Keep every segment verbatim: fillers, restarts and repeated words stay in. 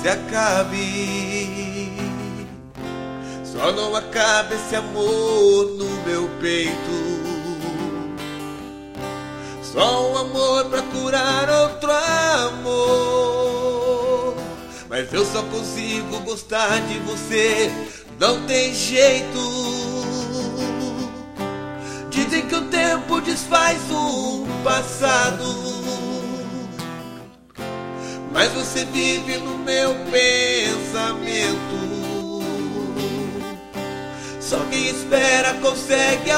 se acabe. Só não acaba esse amor no meu peito. Só um amor pra curar outro amor. Mas eu só consigo gostar de você, não tem jeito. Dizem que o tempo desfaz o passado, mas você vive no meu pensamento. Só quem espera consegue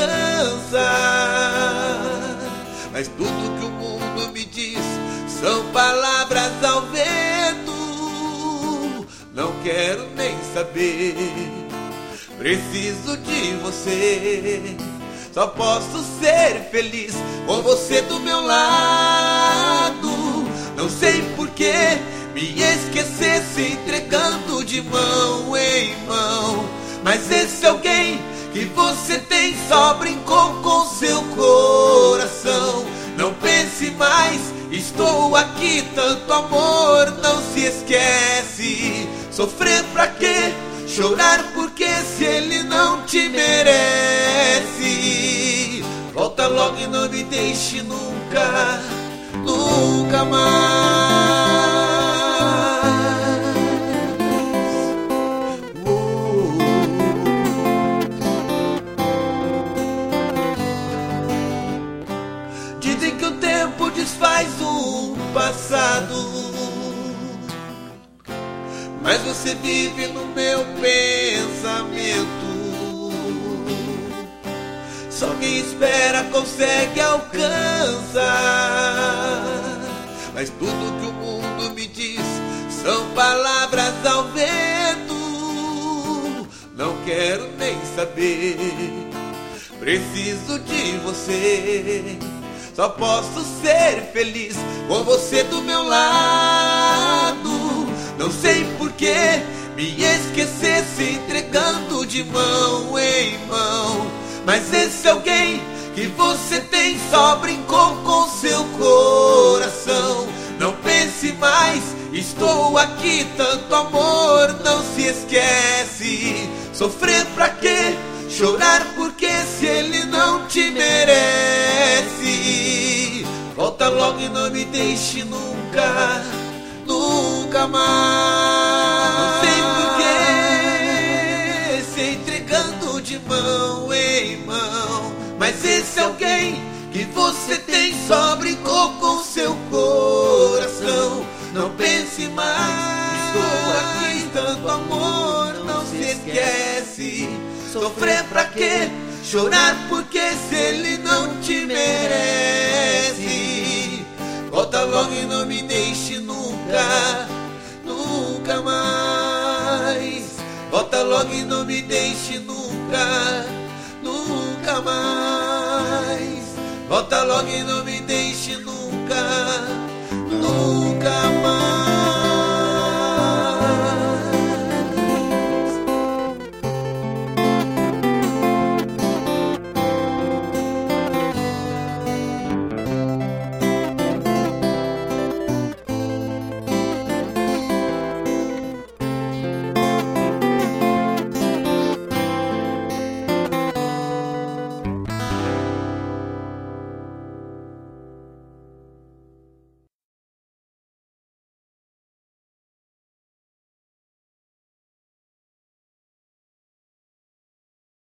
alcançar. Mas tudo que o mundo me diz são palavras ao vento. Não quero nem saber, preciso de você. Só posso ser feliz com você do meu lado. Não sei porquê me esquecer se entregando de mão em mão. Mas esse alguém que você tem só brincou com seu coração. Não pense mais, estou aqui, tanto amor não se esquece. Sofrer pra quê? Chorar porque se ele não te merece. Volta logo e não me deixe nunca, nunca mais. Dizem que o tempo desfaz o passado, mas você vive no meu pensamento. Só quem espera consegue alcançar. Mas tudo que o mundo me diz são palavras ao vento. Não quero nem saber, preciso de você. Só posso ser feliz com você do meu lado. Não sei porquê me esquecer se entregando de mão em mão. Mas esse alguém que você tem só brincou com seu coração. Não pense mais, estou aqui, tanto amor não se esquece. Sofrer pra quê? Chorar porque se ele não te merece. Volta logo e não me deixe nunca, nunca mais. Não sei porquê se entregando de mão em mão. Mas esse alguém que você tem só brincou com seu coração. Não pense mais, estou aqui, tanto amor não se esquece. Sofrer pra quê? Chorar porque se ele não te merece. Volta logo e não me deixe nunca, nunca mais. Volta logo e não me deixe nunca, nunca mais. Volta logo e não me deixe nunca, nunca mais.